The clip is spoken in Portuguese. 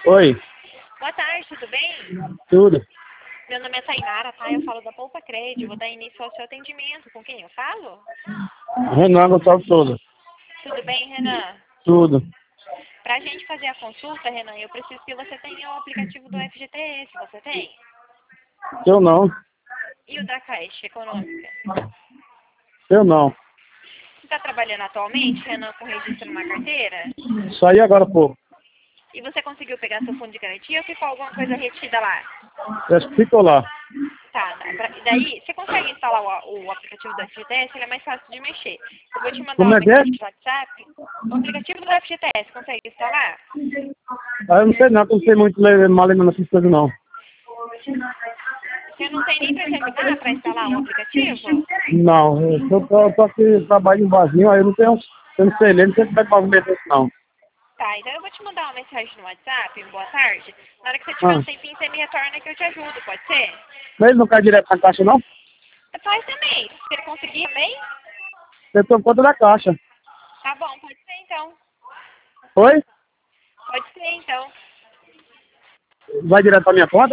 Oi, Boa tarde, tudo bem? tudo. Meu nome é Tainara, tá? Eu falo da Poupa Crédito, vou dar início ao seu atendimento. Com quem eu falo? Renan Gonçalves Souza. Tudo bem, Renan? Tudo. Pra gente fazer a consulta, Renan, eu preciso que você tenha o aplicativo do FGTS, você tem? Eu não. E o da Caixa Econômica? Eu não. Você está trabalhando atualmente, Renan, com registro numa carteira? Saí agora há pouco. E você conseguiu pegar seu fundo de garantia ou ficou alguma coisa retida lá? Acho que ficou lá. Tá, e daí, você consegue instalar o aplicativo do FGTS? Ele é mais fácil de mexer. Eu vou te mandar Como uma é que é? mensagem no WhatsApp. O aplicativo do FGTS, consegue instalar? Ah, eu não sei não, que eu não sei muito ler mal lembrando essas coisas não. Você não tem nem para me ajudar para instalar o aplicativo? Não, eu tô aqui trabalho em barzinho, aí eu não sei ler, não sei como é que vai meter isso não. Tá, então eu vou te mandar uma mensagem no WhatsApp, boa tarde. Na hora que você tiver Ah, um tempinho, você me retorna que eu te ajudo, pode ser? mas ele não cai direto na caixa não? Faz também. Se ele conseguir também, Eu tô conta da caixa. tá bom, pode ser então. Oi? Pode ser então. Vai direto pra minha conta?